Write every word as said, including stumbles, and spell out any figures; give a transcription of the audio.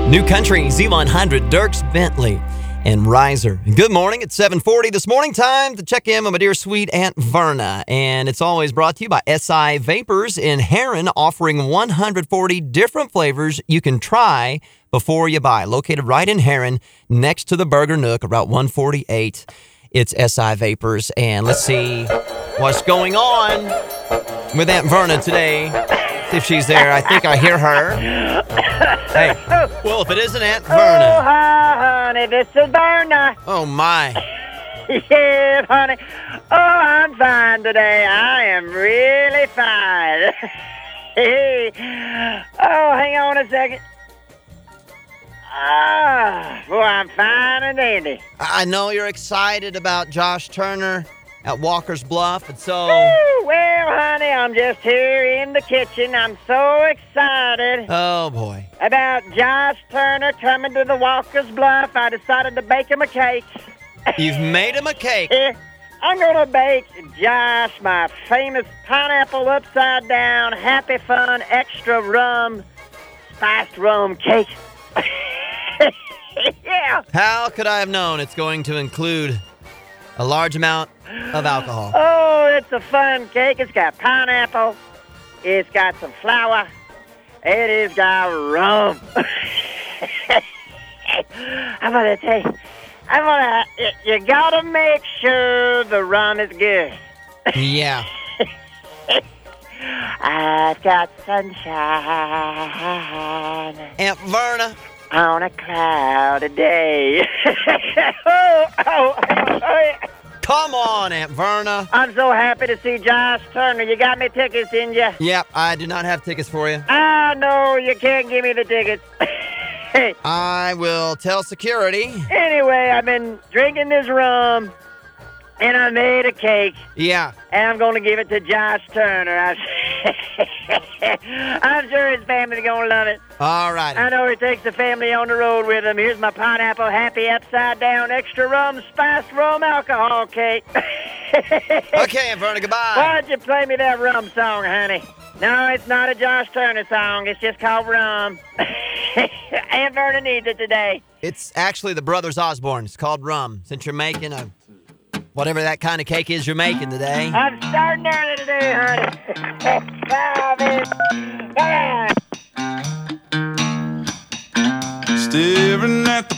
New Country Z one hundred, Dierks Bentley and Riser. Good morning. It's seven forty this morning. Time to check in with my dear sweet Aunt Verna. And it's always brought to you by S I Vapors in Herrin, offering one hundred forty different flavors you can try before you buy. Located right in Herrin, next to the Burger Nook, Route one forty-eight. It's S I Vapors. And let's see what's going on with Aunt Verna today. See if she's there. I think I hear her. Hey, well, if it isn't Aunt Verna. Oh, hi, honey. This is Verna. Oh, my. Yeah, honey. Oh, I'm fine today. I am really fine. Hey. Oh, hang on a second. Ah, boy, I'm fine and dandy. I know you're excited about Josh Turner at Walker's Bluff, and so... Woo, well, honey, I'm just here in the kitchen. I'm so excited Oh, boy. about Josh Turner coming to the Walker's Bluff. I decided to bake him a cake. You've made him a cake. I'm going to bake Josh my famous pineapple upside down, happy fun, extra rum, spiced rum cake. Yeah. How could I have known it's going to include a large amount of alcohol? Oh, it's a fun cake. It's got pineapple. It's got some flour. It has got rum. I'm going to tell you, I'm going to, you got to make sure the rum is good. Yeah. I've got sunshine Aunt Verna. on a cloudy day. oh, oh, oh, oh. Come on, Aunt Verna. I'm so happy to see Josh Turner. You got me tickets, didn't you? Yep, I do not have tickets for you. I know you can't give me the tickets. I will tell security. Anyway, I've been drinking this rum, and I made a cake, Yeah. and I'm going to give it to Josh Turner. I'm, I'm sure his family's going to love it. All right. I know he takes the family on the road with him. Here's my pineapple happy upside down extra rum spiced rum alcohol cake. Okay, Aunt Verna, goodbye. Why'd you play me that rum song, honey? No, it's not a Josh Turner song. It's just called Rum. Aunt Verna needs it today. It's actually the Brothers Osborne. It's called Rum. Since you're making a whatever that kind of cake is you're making today. I'm starting early today, honey. Bye, bitch. Bye. Staring at the